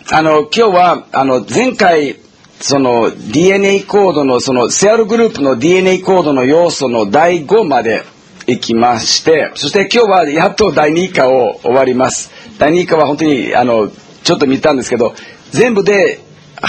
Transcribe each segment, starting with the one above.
今日は前回その DNA コードのそのセアルグループの DNA コードの要素の第5まで行きまして、そして今日はやっと第2課を終わります。第2課は本当にちょっと見たんですけど、全部で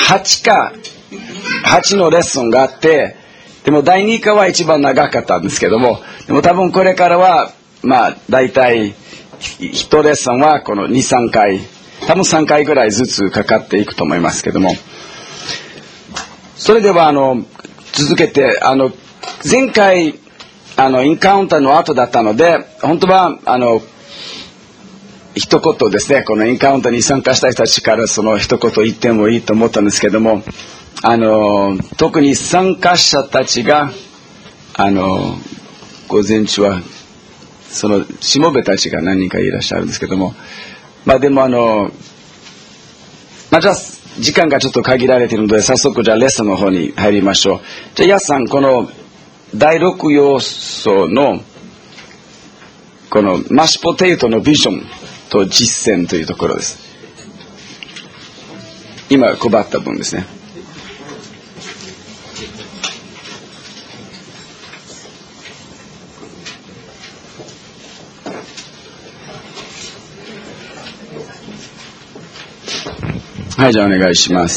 8のレッスンがあって、でも第2課は一番長かったんですけども、でも多分これからはだいたい1レッスンはこの 2,3 回、多分3回ぐらいずつかかっていくと思いますけども、それでは続けて前回インカウンターの後だったので、本当は一言ですね、このインカウンターに参加した人たちからその一言言ってもいいと思ったんですけども、特に参加者たちが午前中はそのしもべたちが何人かいらっしゃるんですけども、でもじゃあ時間がちょっと限られているので、早速じゃあレッスンの方に入りましょう。じゃあヤスさん、この第6要素のこのマッシュポテトのビジョンと実践というところです。今配った分ですね。はい、じゃあお願いします。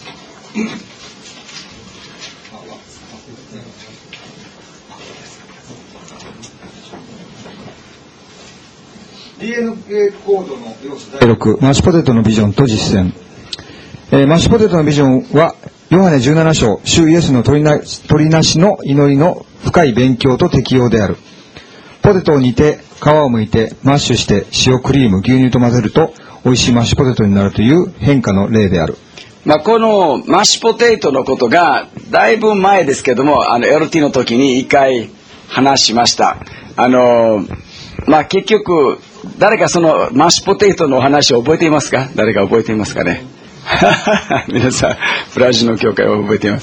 DNA コードの要素第6、マッシュポテトのビジョンと実践。マッシュポテトのビジョンはヨハネ17章、主イエスの取りなしの祈りの深い勉強と適用である。ポテトを煮て皮を剥いてマッシュして塩、クリーム、牛乳と混ぜると美味しいマッシュポテトになるという変化の例である。 このマッシュポテトのことがだいぶ前ですけども、LT の時に一回話しました。結局誰かそのマッシュポテトの話を覚えていますか？誰か覚えていますかね？皆さんブラジルの教会を覚えています。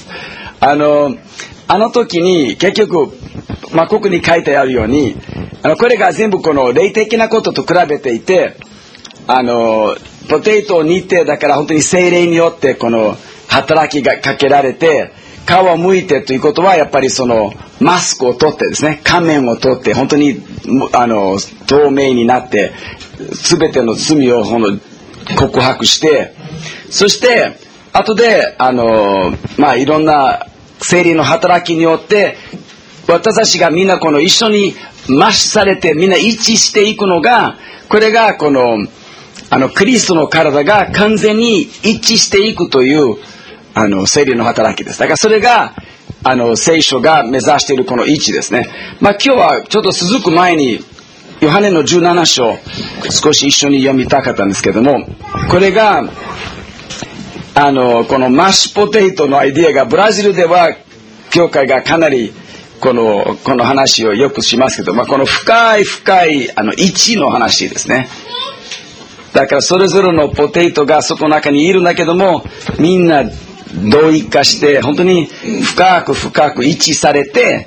時に結局ここに書いてあるようにこれが全部この霊的なことと比べていて、ポテトを煮て、だから本当に聖霊によってこの働きがかけられて、皮を剥いてということはやっぱりそのマスクを取ってですね、仮面を取って本当に透明になって全ての罪を告白して、そして後でいろんな聖霊の働きによって私たちがみんなこの一緒にマッシュされてみんな一致していくのが、これがこのクリストの体が完全に一致していくという聖霊の働きです。だからそれが聖書が目指しているこの位置ですね。今日はちょっと続く前にヨハネの17章少し一緒に読みたかったんですけども、これがこのマッシュポテトのアイディアがブラジルでは教会がかなりこの話をよくしますけど、この深い位置の話ですね。だからそれぞれのポテトがそこの中にいるんだけども、みんな同一化して本当に深く一致されて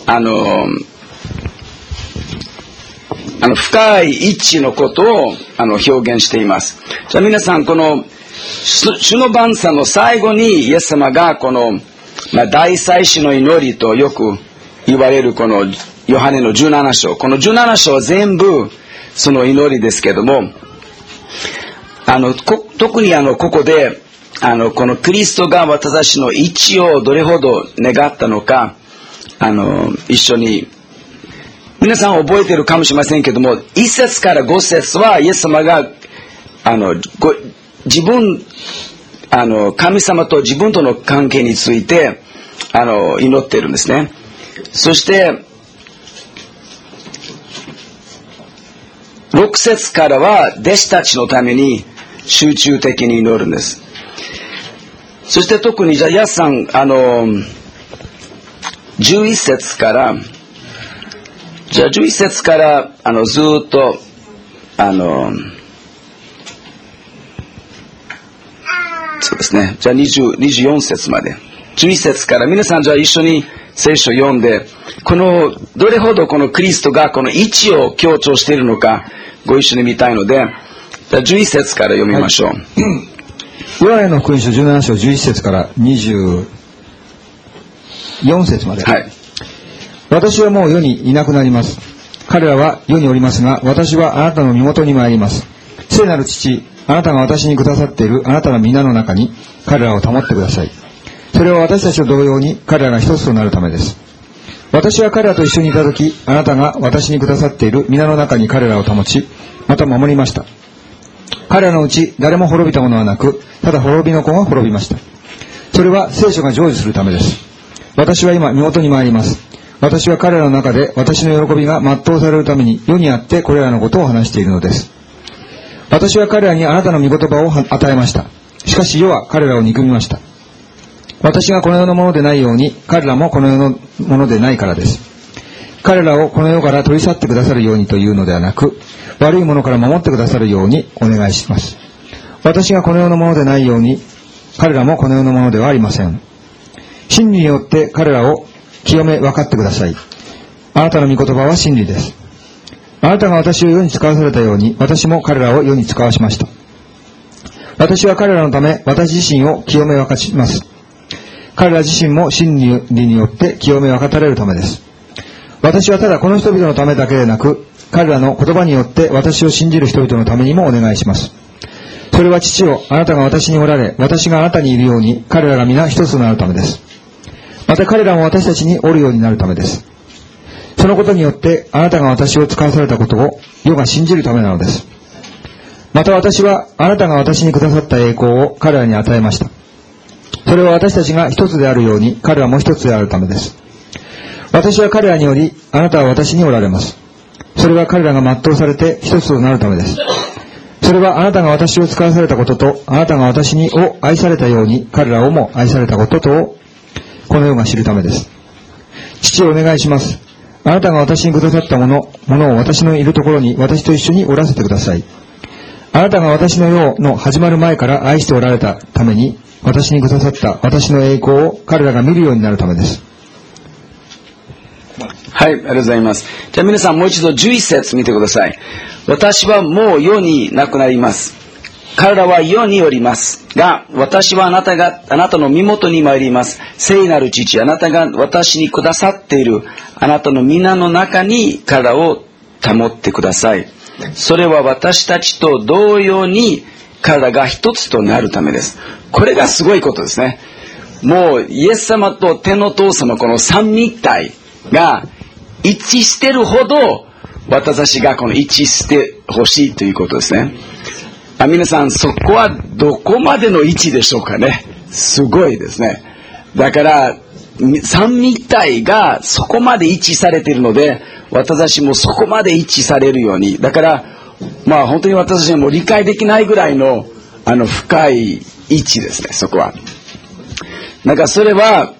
深い一致のことを表現しています。じゃあ皆さん、この主の晩餐の最後にイエス様がこの、大祭司の祈りとよく言われるこのヨハネの17章、この17章は全部その祈りですけども、特にここでこのキリストが私たちの一致をどれほど願ったのか一緒に皆さん覚えているかもしれませんけども、1節から5節はイエス様が神様と自分との関係について祈っているんですね。そして6節からは弟子たちのために集中的に祈るんです。そして特にじゃあヤスさん11節からずっとそうですね、じゃあ24節まで11節から皆さんじゃあ一緒に聖書を読んで、どれほどこのキリストがこの位置を強調しているのかご一緒に見たいので、じゃあ11節から読みましょう。 ヨハネの福音書17章11節から24節まで。 はい。 私はもう世にいなくなります。彼らは世におりますが、私はあなたの身元に参ります。聖なる父、あなたが私にくださっているあなたの皆の中に彼らを保ってください。それは私たちと同様に彼らが一つとなるためです。私は彼らと一緒にいたとき、あなたが私にくださっている皆の中に彼らを保ち、また守りました。彼らのうち誰も滅びたものはなく、ただ滅びの子が滅びました。それは聖書が成就するためです。私は今身元に参ります。私は彼らの中で私の喜びが全うされるために世にあってこれらのことを話しているのです。私は彼らにあなたの御言葉を与えました。しかし世は彼らを憎みました。私がこの世のものでないように彼らもこの世のものでないからです。彼らをこの世から取り去ってくださるようにというのではなく、悪いものから守ってくださるようにお願いします。私がこの世のものでないように彼らもこの世のものではありません。真理によって彼らを清め分かってください。あなたの御言葉は真理です。あなたが私を世に使わされたように、私も彼らを世に使わしました。私は彼らのため、私自身を清め分かちます。彼ら自身も真理によって清め分かたれるためです。私はただこの人々のためだけでなく、彼らの言葉によって私を信じる人々のためにもお願いします。それは父よ、あなたが私におられ、私があなたにいるように、彼らが皆一つとなるためです。また彼らも私たちにおるようになるためです。そのことによってあなたが私を使わされたことを世が信じるためなのです。また私はあなたが私にくださった栄光を彼らに与えました。それは私たちが一つであるように彼らも一つであるためです。私は彼らによりあなたは私におられます。それは彼らが全うされて一つとなるためです。それはあなたが私を使わされたこととあなたが私を愛されたように彼らをも愛されたこととをこの世が知るためです。父をお願いします。あなたが私にくださったものを私のいるところに私と一緒におらせてください。あなたが私の世の始まる前から愛しておられたために私にくださった私の栄光を彼らが見るようになるためです。 はい、ありがとうございます。じゃあ皆さんもう一度11節見てください。私はもう世になくなります。彼らは世におりますが、私はあなたの身元に参ります。聖なる父、あなたが私にくださっているあなたの皆の中に彼らを保ってください。それは私たちと同様に彼らが一つとなるためです。これがすごいことですね。もうイエス様と天のお父様、この三位一体が一致してるほど私たちがこの一致してほしいということですね。皆さん、そこはどこまでの位置でしょうかね。すごいですね。だから三位一体がそこまで一致されているので、私たちもそこまで一致されるように、だから本当に私たちも理解できないぐらいの深い位置ですね。そこはだからそれは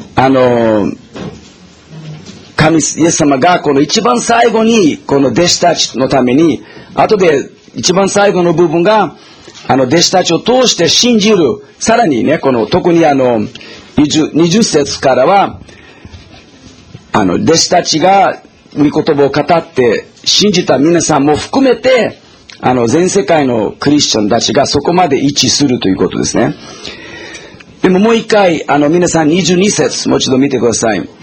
イエス様がこの一番最後にこの弟子たちのために、後で一番最後の部分が弟子たちを通して信じる、さらにね、この特に20節からは弟子たちが御言葉を語って信じた皆さんも含めて全世界のクリスチャンたちがそこまで一致するということですね。でももう一回皆さん22節もう一度見てください。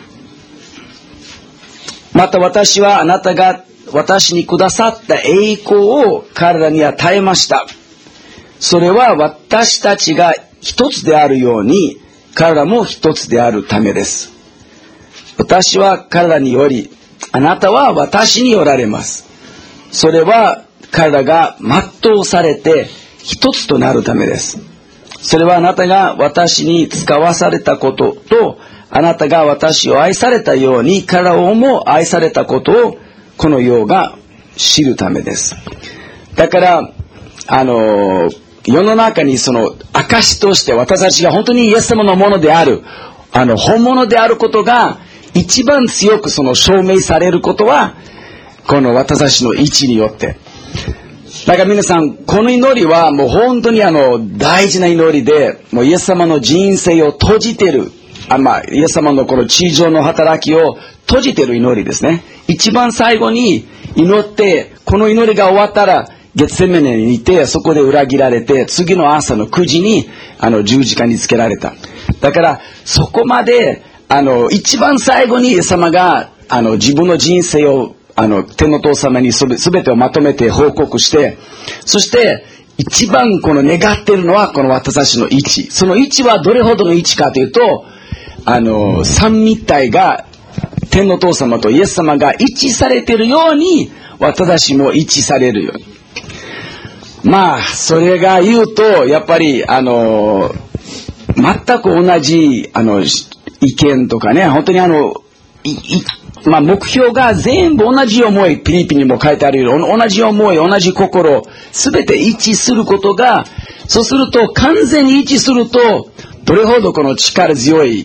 また私はあなたが私にくださった栄光を彼らに与えました。それは私たちが一つであるように彼らも一つであるためです。私は彼らにより、あなたは私におられます。それは彼らが全うされて一つとなるためです。それはあなたが私に使わされたことと、あなたが私を愛されたように彼らをも愛されたことをこの世が知るためです。だから世の中にその証として私たちが本当にイエス様のものである本物であることが一番強くその証明されることはこの私たちの位置によって。だから皆さん、この祈りはもう本当に大事な祈りで、もうイエス様の人生を閉じてる、イエス様のこの地上の働きを閉じてる祈りですね。一番最後に祈って、この祈りが終わったらゲッセメネにいて、そこで裏切られて、次の朝の9時に十字架につけられた。だからそこまで一番最後にイエス様が自分の人生を天の父様に全てをまとめて報告して、そして一番願っているのはこの私たちの位置。その位置はどれほどの位置かというと、三位一体が天の父様とイエス様が一致されているように、私たちも一致されるように。まあそれが言うとやっぱり全く同じ意見とかね、本当に目標が全部同じ思い、ピリピにも書いてあるように同じ思い、同じ心、すべて一致することが、そうすると完全に一致するとどれほどこの力強い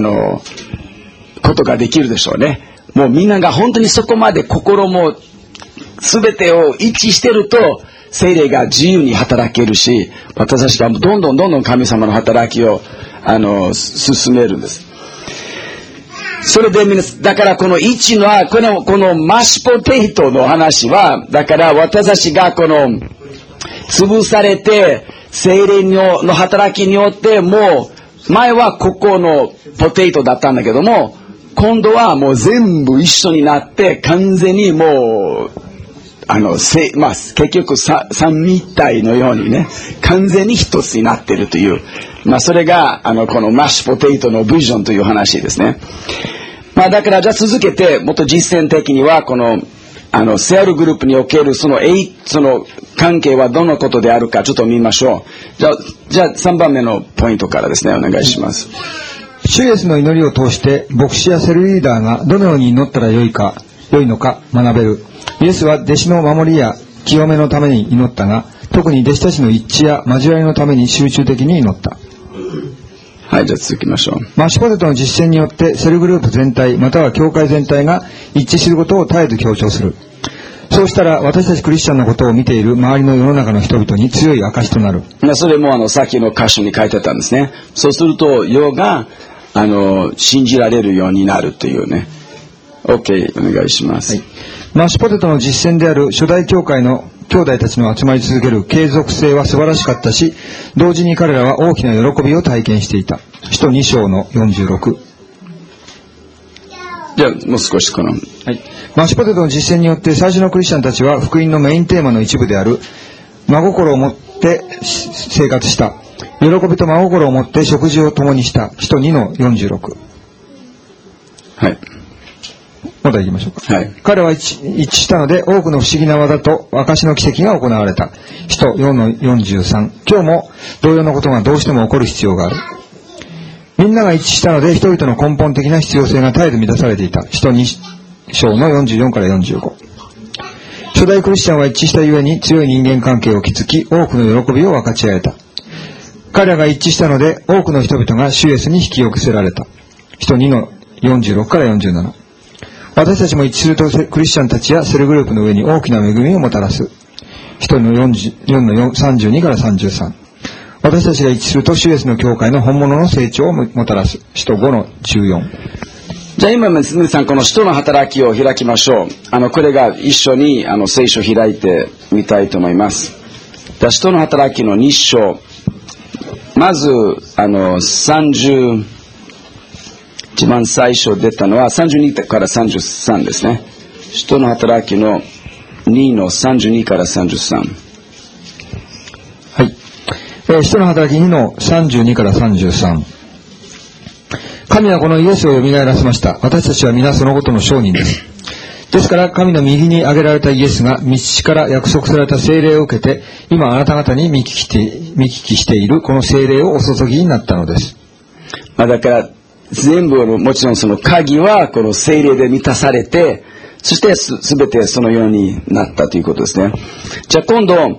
ことができるでしょうね。もうみんなが本当にそこまで心もすべてを一致してると、聖霊が自由に働けるし、私たちがどんどん神様の働きを進めるんです。それでだからこの1のはこのマッシュポテトの話は、だから私たちが潰されて聖霊の働きによって、もう前はここのポテトだったんだけども、今度はもう全部一緒になって完全にもう結局三位一体のようにね、完全に一つになっているという、それがこのマッシュポテトのビジョンという話ですね。だからじゃあ続けてもっと実践的にはこのセアルグループにおけるその関係はどのことであるかちょっと見ましょう。じゃあ3番目のポイントからですね、お願いします。 主イエスの祈りを通して牧師やセルリーダーがどのように祈ったらよいのか学べる。イエスは弟子の守りや清めのために祈ったが、特に弟子たちの一致や交わりのために集中的に祈った。 はい、じゃあ続きましょう。 マッシュポテトの実践によってセルグループ全体または教会全体が一致することを絶えず強調する。そうしたら私たちクリスチャンのことを見ている周りの世の中の人々に強い証となる。 それもさっきの箇所に書いてたんですね。そうすると世が信じられるようになるというね。 OK、 お願いします、はい。 マッシュポテトの実践である初代教会の兄弟たちの集まり続ける継続性は素晴らしかったし、同時に彼らは大きな喜びを体験していた。使徒2章の46。 じゃあもう少しはい、 マッシュポテトの実践によって最初のクリスチャンたちは福音のメインテーマの一部である真心を持って生活した。喜びと真心を持って食事を共にした。使徒2の46。 はい。 また行きましょうか。 はい、 彼は一致したので多くの不思議な技と証の奇跡が行われた。使徒4の43。今日も同様のことがどうしても起こる必要がある。みんなが一致したので人々の根本的な必要性が絶えず満たされていた。使徒2章の44から45。初代クリスチャンは一致したゆえに強い人間関係を築き、多くの喜びを分かち合えた。彼らが一致したので多くの人々が主イエスに引き寄せられた。使徒2の46から47。私たちも一致するとクリスチャンたちやセルグループの上に大きな恵みをもたらす。使徒の4の32から33。私たちが一致すると主イエスの教会の本物の成長をもたらす。使徒5の14。 じゃあ今皆さんこの使徒の働きを開きましょう。これが一緒に聖書を開いてみたいと思います。じゃあ使徒の働きの2章。まず30、一番最初出たのは32から33ですね。使徒の働きの2の32から33。 はい。使徒の働き2の32から33。神はこのイエスを蘇らせました。私たちは皆そのことの証人です。ですから神の右に挙げられたイエスが道から約束された聖霊を受けて、今あなた方に見聞きしているこの聖霊をお注ぎになったのです。 だから全部もちろんその鍵はこの聖霊で満たされて、そしてすべてそのようになったということですね。じゃあ今度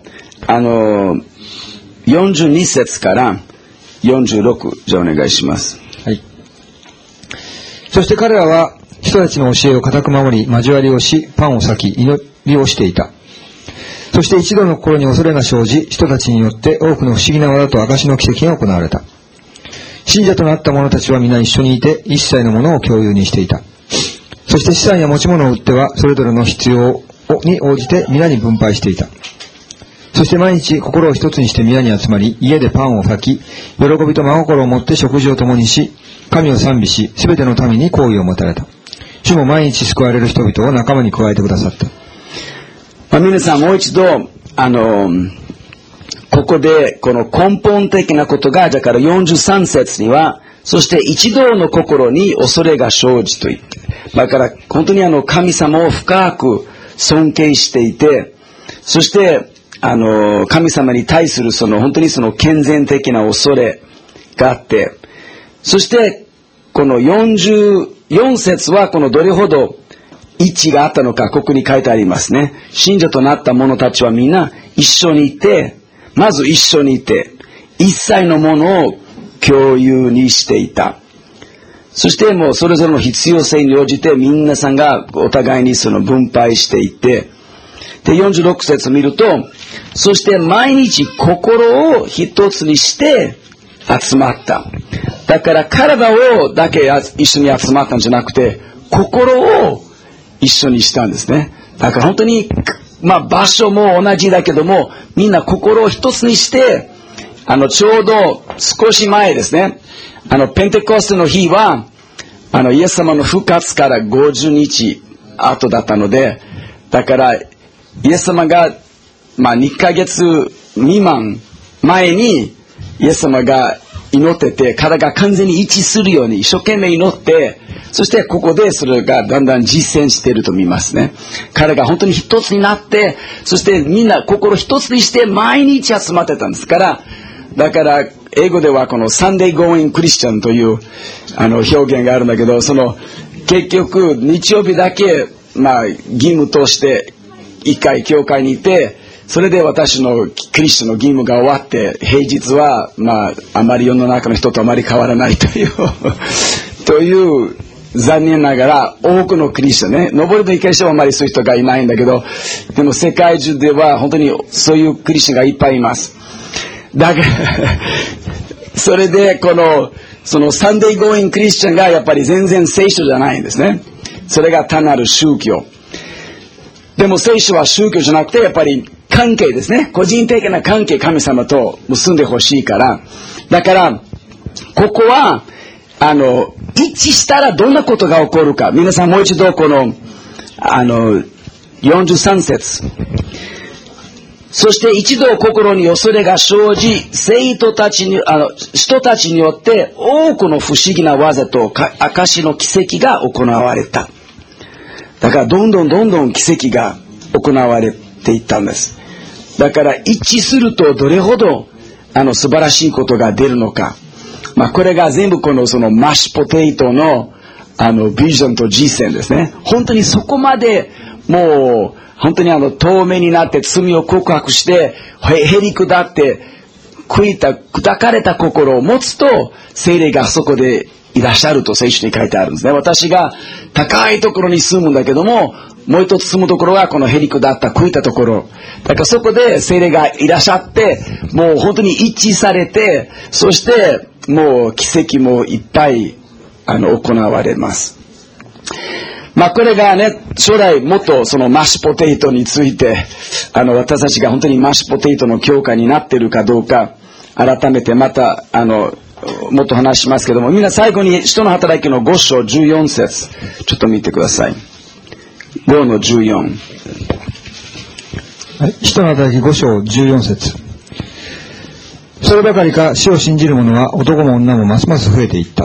42節から46、じゃあお願いします。 はい。そして彼らは人たちの教えを固く守り、交わりをし、パンを裂き、祈りをしていた。そして一度の心に恐れが生じ、人たちによって多くの不思議な技と証の奇跡が行われた。信者となった者たちは皆一緒にいて、一切のものを共有にしていた。そして資産や持ち物を売っては、それぞれの必要に応じて皆に分配していた。 そして毎日心を一つにして宮に集まり、家でパンを裂き、喜びと真心を持って食事を共にし、神を賛美し、すべての民に好意を持たれた。主も毎日救われる人々を仲間に加えてくださった。 皆さんもう一度、ここでこの根本的なことが、だから43節には、そして一同の心に恐れが生じと言って、だから本当に神様を深く尊敬していて、そして神様に対する本当に健全的な恐れがあって、そしてこの44節はこのどれほど一致があったのか、ここに書いてありますね。信者となった者たちはみんな一緒にいて、まず一緒にいて、一切のものを共有にしていた。そしてもうそれぞれの必要性に応じて皆さんがお互いに分配していて、で46節見ると、そして毎日心を一つにして集まった。だから体をだけ一緒に集まったんじゃなくて、心を一緒にしたんですね。だから本当に場所も同じだけども、みんな心を一つにして、ちょうど少し前ですね、ペンテコステの日は、イエス様の復活から50日後だったので、だから、イエス様が、2ヶ月未満前に、イエス様が祈ってて、体が完全に一致するように一生懸命祈って、そしてここでそれがだんだん実践していると見ますね。彼が本当に一つになって、そしてみんな心一つにして毎日集まってたんですから、だから英語ではこのサンデーゴーインクリスチャンという表現があるんだけど、結局日曜日だけ義務として一回教会にいて、それで私のクリスチャンの義務が終わって、平日はあまり世の中の人とあまり変わらないというという残念ながら多くのクリスチャンね、登りの一回してもあまりそういう人がいないんだけど、でも世界中では本当にそういうクリスチャンがいっぱいいます。だからそれでそのサンデーゴーインクリスチャンがやっぱり全然聖書じゃないんですね。それが単なる宗教。でも聖書は宗教じゃなくてやっぱり関係ですね。個人的な関係、神様と結んでほしいから。だからここは一致したらどんなことが起こるか。皆さんもう一度この43節。そして一度心に恐れが生じ、人たちによって多くの不思議な技と証の奇跡が行われた。だからどんどん奇跡が行われていったんです。だから一致するとどれほど素晴らしいことが出るのか。これが全部そのマッシュポテトのビジョンと実践ですね。本当にそこまでもう本当に透明になって罪を告白してへり下って砕かれた心を持つと聖霊がそこでいらっしゃると聖書に書いてあるんですね。私が高いところに住むんだけども、もう一つ住むところはこのへり下った悔いたところだから、そこで聖霊がいらっしゃってもう本当に一致されて、そしてもう奇跡もいっぱい行われます。これがね、将来もっとそのマッシュポテトについて私たちが本当にマッシュポテトの教会になっているかどうか改めてまたもっと話しますけども、みんな最後に使徒の働きの5章14節ちょっと見てください。5の14、 はい、使徒の働き5章14節。そればかりか死を信じる者は男も女もますます増えていった。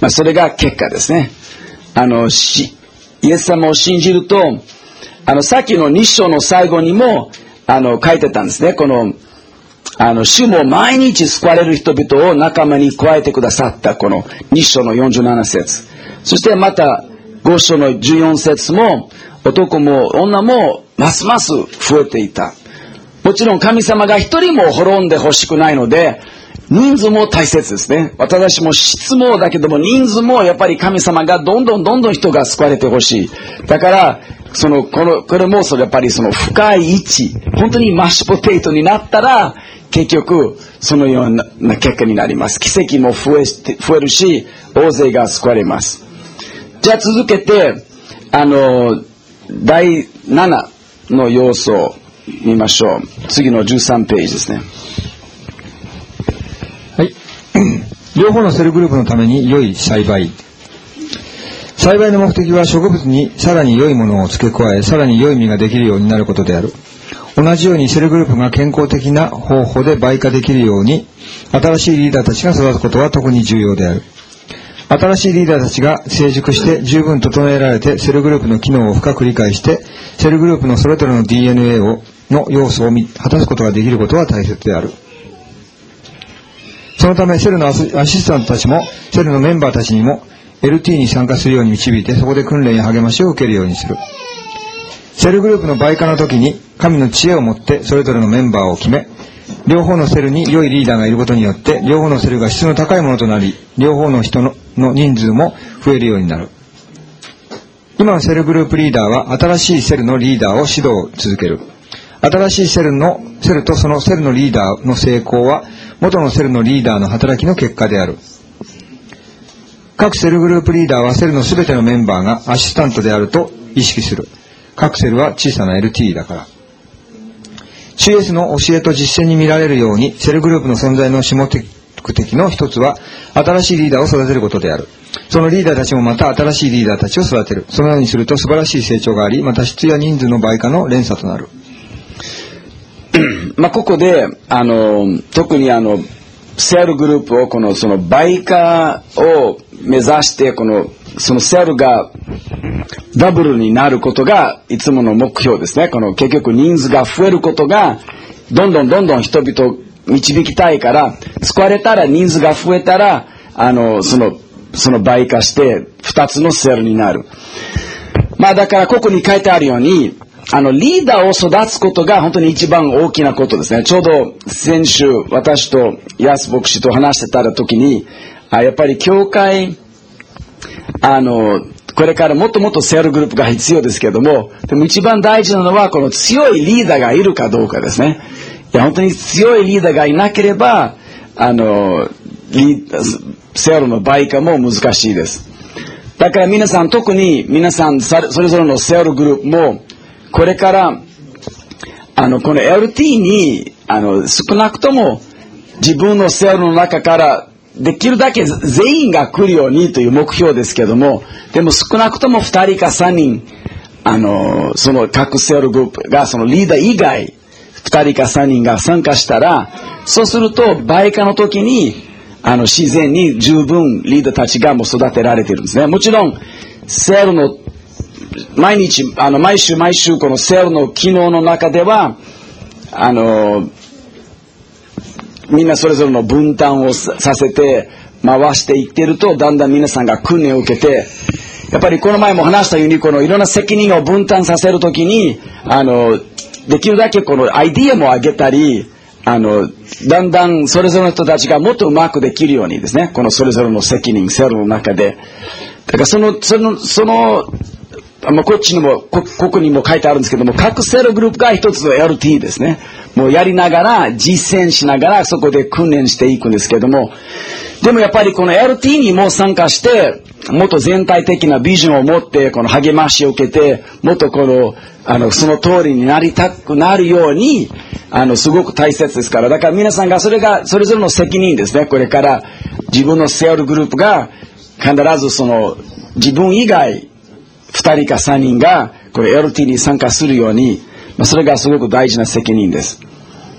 それが結果ですね。イエス様を信じるとさっきの2章の最後にも書いてたんですね。主も毎日救われる人々を仲間に加えてくださったこの2章の47節。そしてまた5章の14節も男も女もますます増えていた。もちろん神様が一人も滅んでほしくないので人数も大切ですね。私たちも質もだけども人数もやっぱり神様がどんどん人が救われてほしい。だからこれもやっぱり深い位置、本当にマッシュポテトになったら結局そのような結果になります。奇跡も増えるし大勢が救われます。じゃあ続けて第7の要素見ましょう。次の13ページですね。 はい。両方のセルグループのために良い栽培。栽培の目的は植物にさらに良いものを付け加え、さらに良い実ができるようになることである。同じようにセルグループが健康的な方法で媒化できるように、新しいリーダーたちが育つことは特に重要である。新しいリーダーたちが成熟して十分整えられて、セルグループの機能を深く理解して、セルグループのそれぞれの DNA の要素を果たすことができることは大切である。そのためセルのアシスタントたちもセルのメンバーたちにも LT に参加するように導いて、そこで訓練や励ましを受けるようにする。セルグループの媒化の時に神の知恵を持ってそれぞれのメンバーを決め、両方のセルに良いリーダーがいることによって両方のセルが質の高いものとなり、両方の人の人数も増えるようになる。今のセルグループリーダーは新しいセルのリーダーを指導を続ける。新しいセルとそのセルのリーダーの成功は元のセルのリーダーの働きの結果である。各セルグループリーダーはセルのすべてのメンバーがアシスタントであると意識する。各セルは小さな LT だから。主イエスの教えと実践に見られるように、セルグループの存在の主目的の一つは新しいリーダーを育てることである。そのリーダーたちもまた新しいリーダーたちを育てる。そのようにすると素晴らしい成長があり、また質や人数の倍化の連鎖となる。 ここで特にセルグループをその倍化を目指してそのセルがダブルになることがいつもの目標ですね。結局人数が増えることがどんどん人々を導きたいから、救われたら人数が増えたらその倍化して2つのセルになる。だからここに書いてあるようにリーダーを育つことが本当に一番大きなことですね。ちょうど先週私とヤス牧師と話してた時にやっぱり教会これからもっともっとセルグループが必要ですけども、でも一番大事なのはこの強いリーダーがいるかどうかですね。本当に強いリーダーがいなければセルの倍化も難しいです。だから皆さん特に皆さんそれぞれのセルグループもこれからこの LT に少なくとも自分のセルの中からできるだけ全員が来るようにという目標ですけども、でも少なくとも2人か3人その各セルグループがそのリーダー以外2人か3人が参加したら、そうすると倍化の時に自然に十分リーダーたちがもう育てられているんですね。もちろんセルの毎日毎週このセルの機能の中ではみんなそれぞれの分担をさせて回していっていると、だんだん皆さんが訓練を受けて、やっぱりこの前も話したようにいろんな責任を分担させるときにできるだけこのアイディアも上げたりだんだんそれぞれの人たちがもっとうまくできるようにですね、このそれぞれの責任セルの中で、だからそのこっちにもここにも書いてあるんですけども、各セルグループが一つの LT ですね。もうやりながら実践しながらそこで訓練していくんですけども、でもやっぱりこの LT にも参加してもっと全体的なビジョンを持ってこの励ましを受けて、もっとその通りになりたくなるようにすごく大切ですから。だから皆さんがそれぞれの責任ですね。これから自分のセルグループが必ず自分以外2人か3人がこれ LT に参加するように、それがすごく大事な責任です。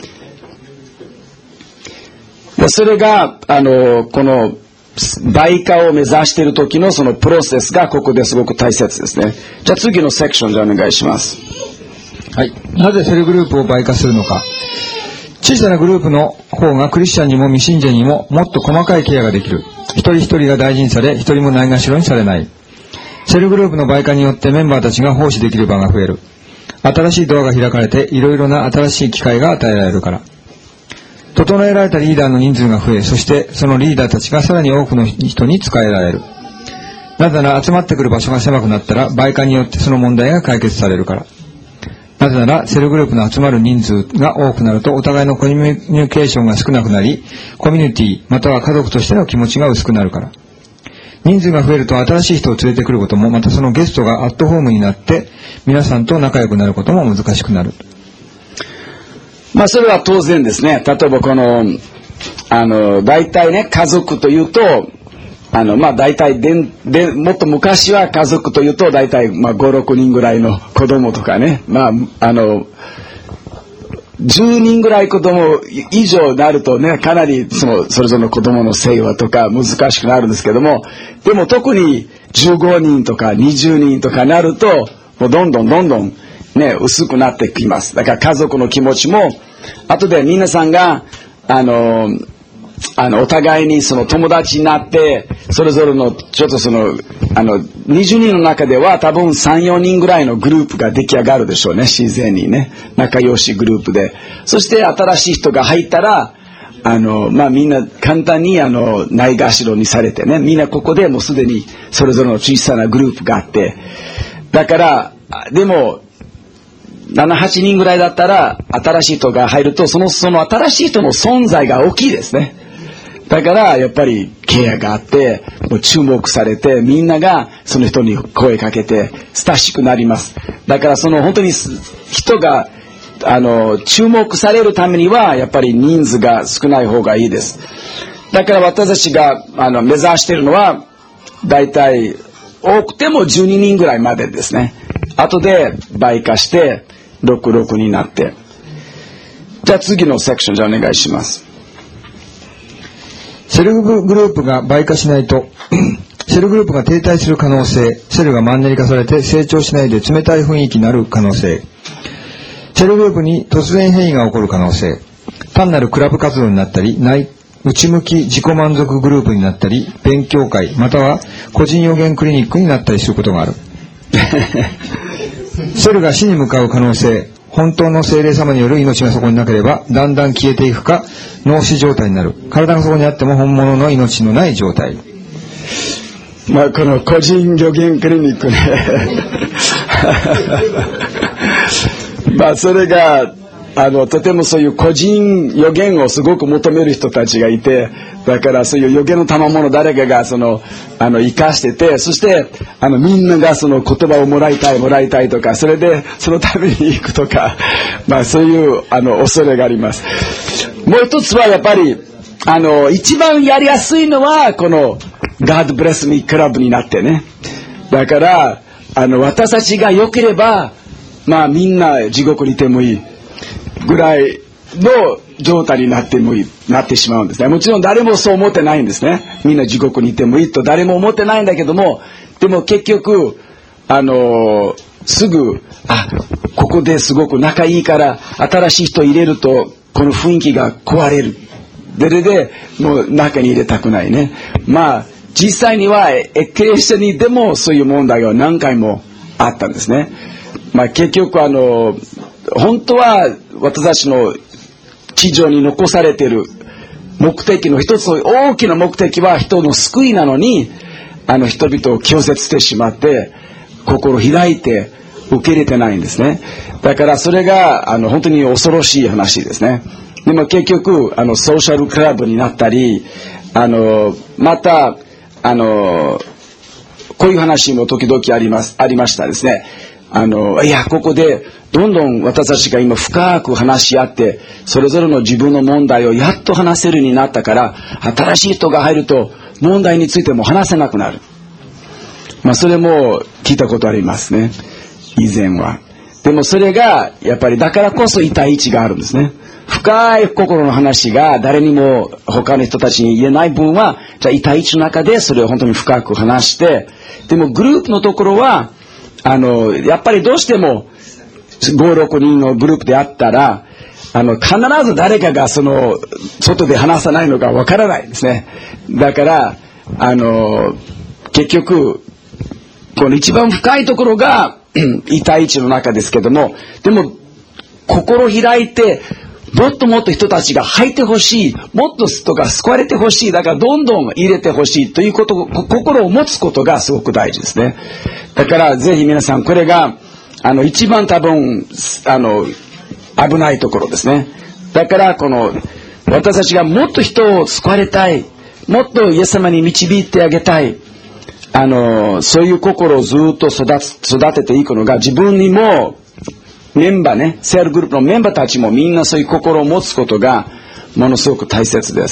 でそれがこの倍化を目指している時のそのプロセスがここですごく大切ですね。じゃあ次のセクションでお願いします。 はい。なぜセルグループを倍化するのか。小さなグループの方がクリスチャンにも未信者にももっと細かいケアができる。一人一人が大事にされ、一人もないがしろにされない。セルグループの倍化によってメンバーたちが奉仕できる場が増える。新しいドアが開かれていろいろな新しい機会が与えられるから。整えられたリーダーの人数が増え、そしてそのリーダーたちがさらに多くの人に仕えられる。なぜなら集まってくる場所が狭くなったら倍化によってその問題が解決されるから。なぜならセルグループの集まる人数が多くなるとお互いのコミュニケーションが少なくなり、コミュニティまたは家族としての気持ちが薄くなるから。人数が増えると新しい人を連れてくることも、またそのゲストがアットホームになって皆さんと仲良くなることも難しくなる。 まあそれは当然ですね。例えばこの大体ね、家族というとまあ大体もっと昔は家族というと大体まあ5、6人ぐらいの子供とかね、まあ10人ぐらい子供以上になるとね、かなりそれぞれの子供の世話とか難しくなるんですけども、でも特に15人とか20人とかになるともうどんどんね、薄くなってきます。だから家族の気持ちも後で皆さんがお互いにその友達になってそれぞれのちょっと20人の中では多分 3,4 人ぐらいのグループが出来上がるでしょうね。自然にね、仲良しグループで、そして新しい人が入ったらまあみんな簡単にないがしろにされてね、みんなここでもうすでにそれぞれの小さなグループがあって、だからでも7、8人ぐらいだったら新しい人が入るとその新しい人の存在が大きいですね。だからやっぱりケアがあってもう注目されて、みんながその人に声かけて親しくなります。だから本当に人が注目されるためにはやっぱり人数が少ない方がいいです。だから私たちが目指しているのはだいたい多くても12人ぐらいまでですね。後で倍化して66になって、じゃあ次のセクションじゃお願いします。 セルグループが倍化しないとセルグループが停滞する可能性、セルがマンネリ化されて成長しないで冷たい雰囲気になる可能性、セルグループに突然変異が起こる可能性、単なるクラブ活動になったり、内向き自己満足グループになったり、勉強会または個人予言クリニックになったりすることがある。セルが死に向かう可能性、本当の精霊様による命がそこになければだんだん消えていくか脳死状態になる。体がそこにあっても本物の命のない状態。 まあこの個人予言クリニックねまあそれがとてもそういう個人予言をすごく求める人たちがいて、だからそういう予言の賜物誰かが生かしてて、そしてみんながその言葉をもらいたいとか、それでそのために行くとか、まあそういう恐れがあります。もう一つはやっぱり一番やりやすいのはこの God Bless Me クラブになってね。だから私たちが良ければまあみんな地獄にいてもいいぐらいの状態になってしまうんですね。もちろん誰もそう思ってないんですね。みんな地獄にいてもいいと誰も思ってないんだけども、でも結局すぐここですごく仲いいから新しい人入れるとこの雰囲気が壊れる。でもう中に入れたくないね。まあ実際にはエクレシアにでもそういう問題が何回もあったんですね。まあ結局本当は私たちの地上に残されている目的の一つ、大きな目的は人の救いなのに人々を拒絶してしまって心開いて受け入れてないんですね。だからそれが本当に恐ろしい話ですね。でも結局ソーシャルクラブになったりまたこういう話も時々ありましたですね。いやここでどんどん私たちが今深く話し合ってそれぞれの自分の問題をやっと話せるようになったから、新しい人が入ると問題についても話せなくなる。まあそれも聞いたことありますね、以前は。でもそれがやっぱりだからこそ一対一があるんですね。深い心の話が誰にも他の人たちに言えない分は、じゃあ一対一の中でそれを本当に深く話して、でもグループのところはやっぱりどうしても5、6人のグループであったら必ず誰かが外で話さないのかわからないですね。だから結局この一番深いところが1対1の中ですけども、でも心開いてもっともっと人たちが入ってほしい、もっと人が救われてほしい、だからどんどん入れてほしいということ、心を持つことがすごく大事ですね。だからぜひ皆さんこれが一番多分危ないところですね。だから私たちがもっと人を救われたい、もっとイエス様に導いてあげたい、そういう心をずっと育てていくのが自分にもメンバーね、セールグループのメンバーたちもみんなそういう心を持つことがものすごく大切です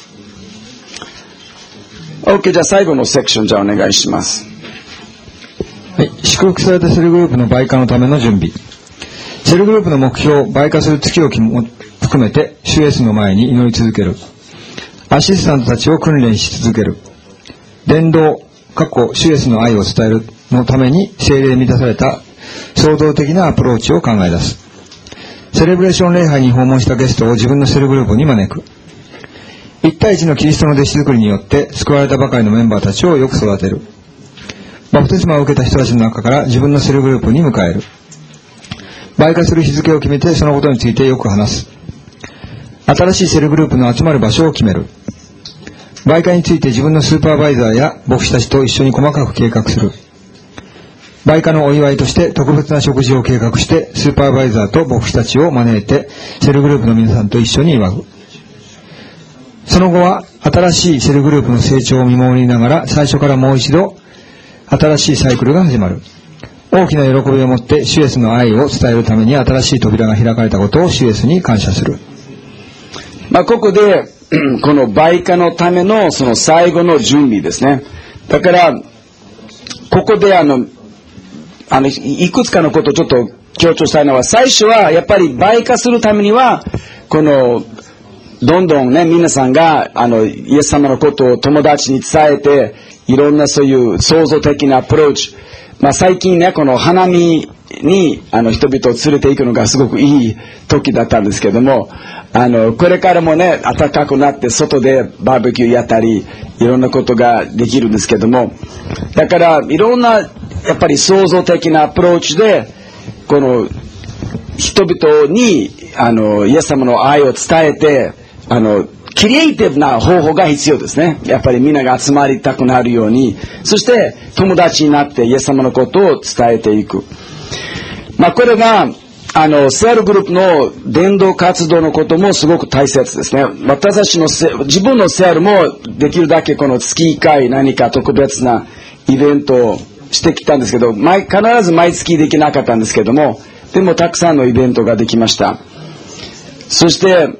。OK、じゃあ最後のセクションじゃあお願いします。 はい、祝福されたセルグループの倍化のための準備。セルグループの目標を倍化する月を含めて主イエスの前に祈り続ける。アシスタントたちを訓練し続ける。伝道、主イエスの愛を伝えるのために聖霊に満たされた創造的なアプローチを考え出す。セレブレーション礼拝に訪問したゲストを自分のセルグループに招く。1対1のキリストの弟子作りによって救われたばかりのメンバーたちをよく育てる。バプテスマを受けた人たちの中から自分のセルグループに迎える。倍化する日付を決めてそのことについてよく話す。新しいセルグループの集まる場所を決める。倍化について自分のスーパーバイザーや牧師たちと一緒に細かく計画する。倍化のお祝いとして特別な食事を計画してスーパーバイザーと牧師たちを招いてセルグループの皆さんと一緒に祝う。その後は新しいセルグループの成長を見守りながら最初からもう一度新しいサイクルが始まる。大きな喜びを持って主イエスの愛を伝えるために新しい扉が開かれたことを主イエスに感謝する。 ここでこの倍化のためのその最後の準備ですね。だからここでいくつかのことをちょっと強調したいのは、最初はやっぱり倍化するためにはこのどんどんね皆さんがイエス様のことを友達に伝えていろんなそういう創造的なアプローチ、最近ねこの花見に人々を連れて行くのがすごくいい時だったんですけども、これからもね暖かくなって外でバーベキューやったりいろんなことができるんですけども、だからいろんなやっぱり創造的なアプローチでこの人々にイエス様の愛を伝えてクリエイティブな方法が必要ですね。やっぱりみんなが集まりたくなるように、そして友達になってイエス様のことを伝えていく。これがセールグループの伝道活動のこともすごく大切ですね。私たちの自分のセールもできるだけこの月1回何か特別なイベントをしてきたんですけど、必ず毎月できなかったんですけども、でもたくさんのイベントができました。そして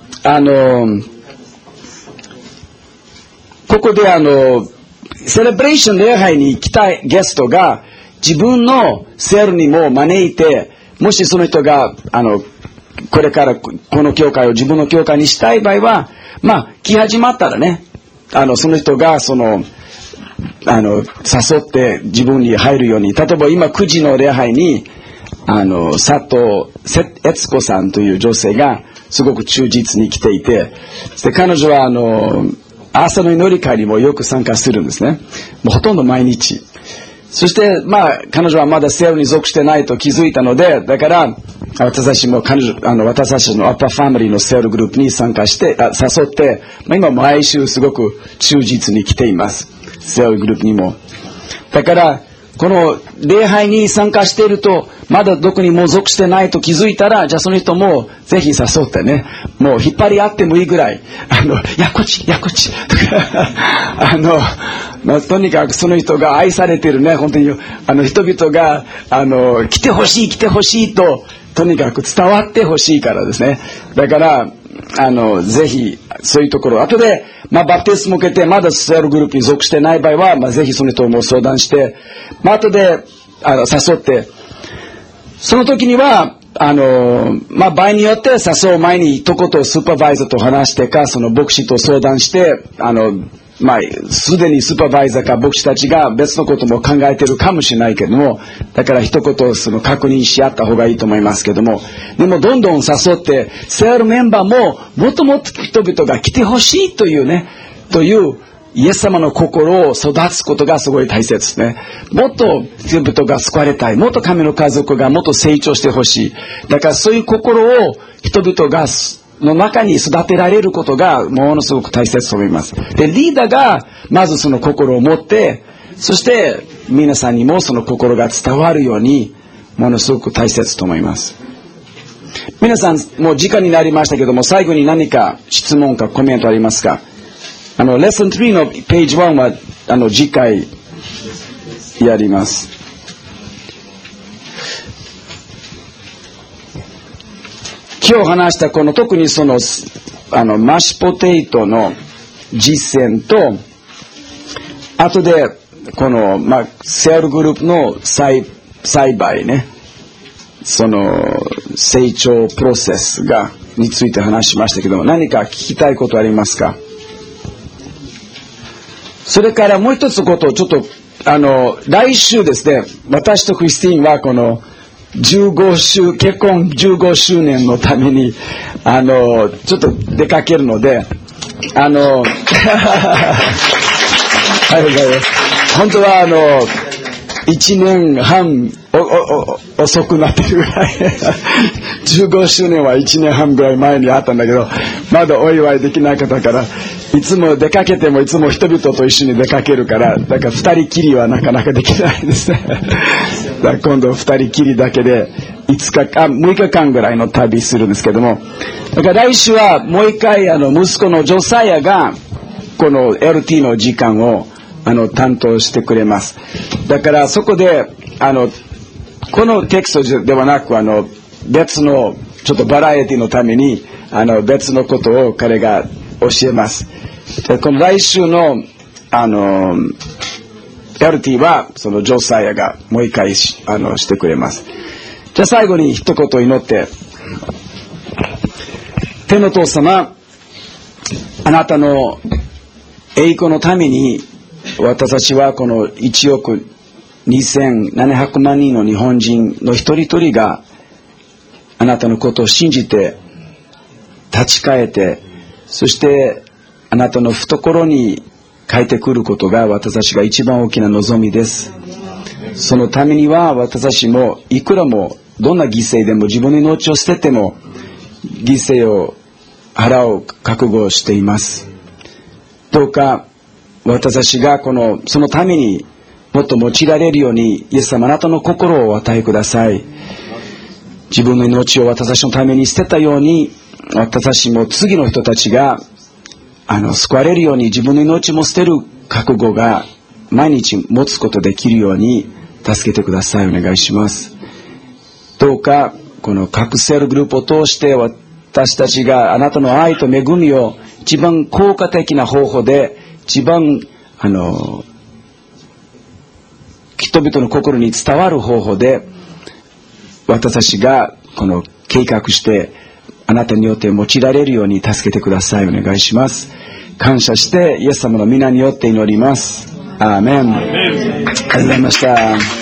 ここでセレブレーション礼拝に来たゲストが自分のセールにも招いて、もしその人がこれからこの教会を自分の教会にしたい場合は、来始まったらねその人が誘って自分に入るように、例えば今9時の礼拝に佐藤悦子さんという女性がすごく忠実に来ていて、で彼女は朝の祈り会にもよく参加するんですね。もうほとんど毎日。そして彼女はまだセールに属してないと気づいたので、だから私たちも私たちのアッパーファミリーのセールグループに参加して誘って、今毎週すごく忠実に来ています。セールグループにも。だからこの礼拝に参加しているとまだどこにも属してないと気づいたら、じゃあその人もぜひ誘ってね、もう引っ張り合ってもいいぐらいやこっちとかとにかくその人が愛されているね、本当に人々が来てほしいととにかく伝わってほしいからですね。だからぜひそういうところ、後でバプテスマを受けてまだセールグループに属してない場合は、ぜひその人も相談して、後で誘って、その時には場合によって誘う前に一言スーパーバイザーと話してか、その牧師と相談してすでにスーパーバイザーか牧師たちが別のことも考えているかもしれないけども、だから一言確認し合った方がいいと思いますけども、でもどんどん誘ってセールメンバーももっともっと人々が来てほしいというイエス様の心を育つことがすごい大切ですね。もっと人々が救われたい、もっと神の家族がもっと成長してほしい。だからそういう心を人々がの中に育てられることがものすごく大切と思います。で、リーダーがまずその心を持って、そして皆さんにもその心が伝わるようにものすごく大切と思います。皆さんもう時間になりましたけども、最後に何か質問かコメントありますか？レッスン3のページ1は次回やります。 今日話したこの特にそのマッシュポテトの実践と、後でこの、セールグループの栽培ね、その成長プロセスについて話しましたけど、何か聞きたいことありますか？それからもう一つことをちょっと来週ですね、私とクリスティーンはこの結婚15周年のためにちょっと出かけるので本当は1年半遅くなってるぐらい15周年は1年半ぐらい前にあったんだけど、まだお祝いできなかったから、いつも出かけてもいつも人々と一緒に出かけるから、だから2人きりはなかなかできないですねだから今度2人きりだけで6日間ぐらいの旅するんですけども、だから来週はもう一回息子のジョサヤがこの LT の時間を担当してくれます。だからそこでこのテキストではなく別のちょっとバラエティのために別のことを彼が教えます。でこの来週のLT はそのジョサヤがもう一回してくれます。じゃあ最後に一言祈って、天の父様、あなたの栄光のために私たちはこの1億2700万人の日本人の一人一人があなたのことを信じて立ち返って、そしてあなたの懐に帰ってくることが私たちが一番大きな望みです。そのためには私たちもいくらもどんな犠牲でも自分の命を捨てても犠牲を払う覚悟をしています。どうか私たちがそのためにもっと用いられるように、イエス様、あなたの心をお与えください。自分の命を私たちのために捨てたように、私たちも次の人たちが救われるように自分の命も捨てる覚悟が毎日持つことできるように助けてください。お願いします。どうかこの各セールグループを通して私たちがあなたの愛と恵みを一番効果的な方法で、一番人々の心に伝わる方法で私たちが計画してあなたによって用いられるように助けてください。お願いします。感謝してイエス様の皆によって祈ります。アーメン。ありがとうございました。